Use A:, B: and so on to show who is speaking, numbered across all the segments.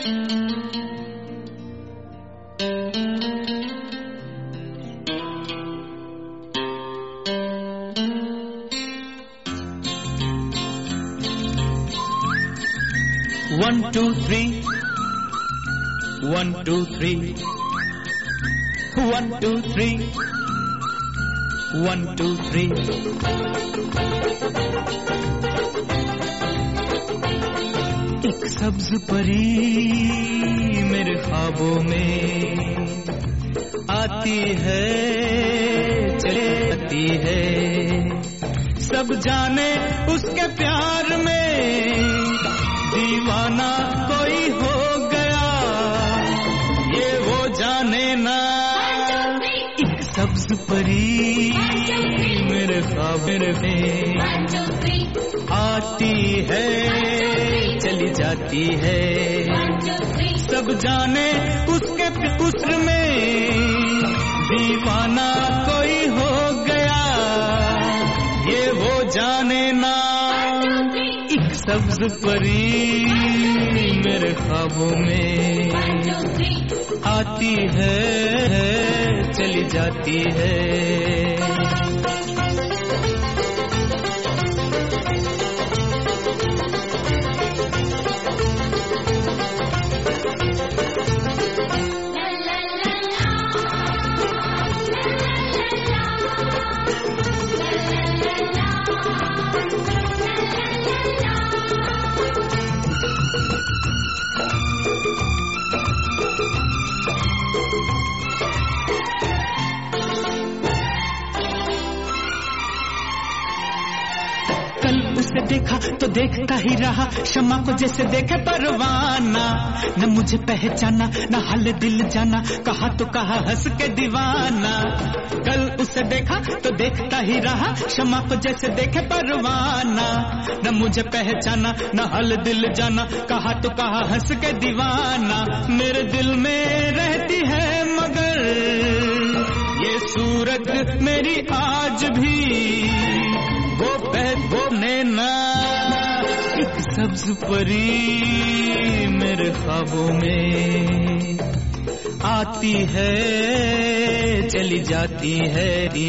A: One, two, three. 1, 2, 3. 1, 2, 3. 1, 2, 3. एक सब्ज परी मेरे ख्वाबों में आती है, चली जाती है। सब जाने उसके प्यार में दीवाना कोई हो गया, ये वो जाने ना। एक सब्ज परी मेरे ख्वाब में आती है, चली जाती है। सब जाने उसके उस्र में दीवाना कोई हो गया, ये वो जाने ना। एक सब्ज परी मेरे ख्वाबों में आती है, चली जाती है। उसे देखा तो देखता ही रहा, शमा को जैसे देखे परवाना। न मुझे पहचाना न हाल दिल जाना, कहा तो कहा हंस के दीवाना। कल उसे देखा तो देखता ही रहा, शमा को जैसे देखे परवाना। न मुझे पहचाना न हाल दिल जाना, कहा तो कहा हंस के दीवाना। मेरे दिल में रहती है मगर ये सूरत मेरी आज भी, वो नैना। एक सब्ज परी मेरे ख्वाबों में आती है, चली जाती है।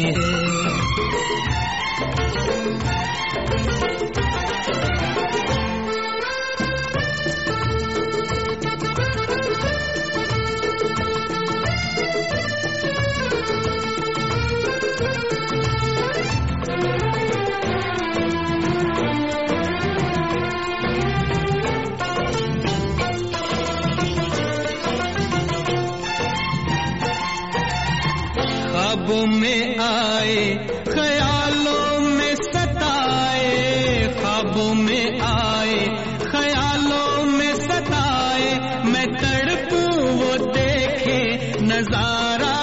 A: ख्वाबों में आए, ख्यालों में सताए। ख्वाबों में आए, ख्यालों में सताए। मैं तड़पूं वो देखे नजारा,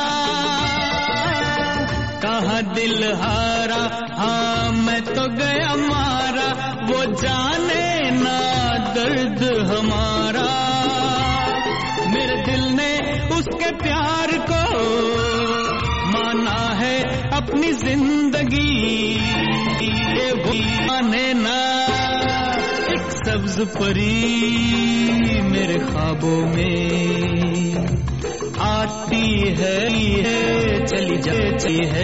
A: कहाँ दिल हारा। हाँ मैं तो गया मारा, वो जाने ना दर्द हमारा। मेरे दिल ने उसके प्यार को माना है अपनी जिंदगी, ये वो माने ना। एक सब्ज परी मेरे ख्वाबों में आती है, चली जाती है।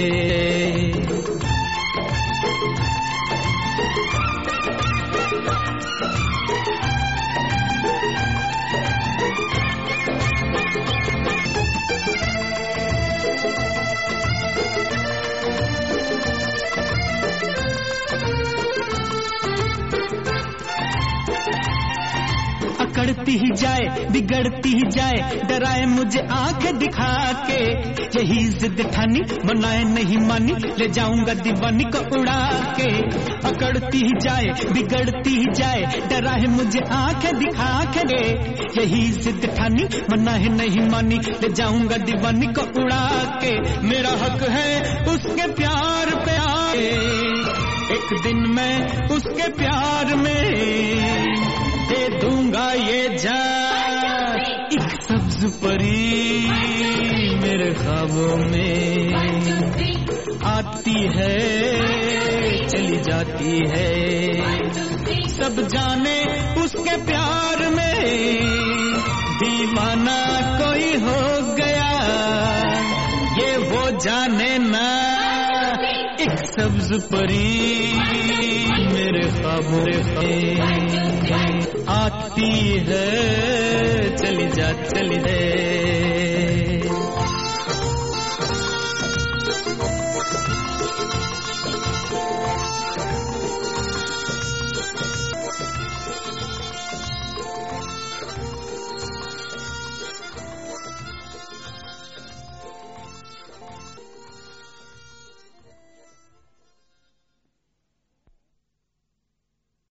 A: अकड़ती ही जाए, बिगड़ती ही जाए, डराए मुझे आंखें दिखा के। यही जिद ठानी, मनाए नहीं मानी, ले जाऊंगा दीवानी को उड़ा के। अकड़ती ही जाए, बिगड़ती ही जाए, डराए मुझे आंखें दिखा के। यही जिद ठानी, मनाए नहीं मानी, ले जाऊंगा दीवानी को उड़ा के। मेरा हक है उसके प्यार पे आए, एक दिन मैं उसके प्यार में दे दूंगा ये जान। एक सब्ज परी मेरे ख्वाबों में आती है, चली जाती है। सब जाने उसके प्यार में दीवाना कोई हो गया, ये वो जाने ना। एक सब्ज परी मेरे ख्वाबों में आती है, चली जा चली है।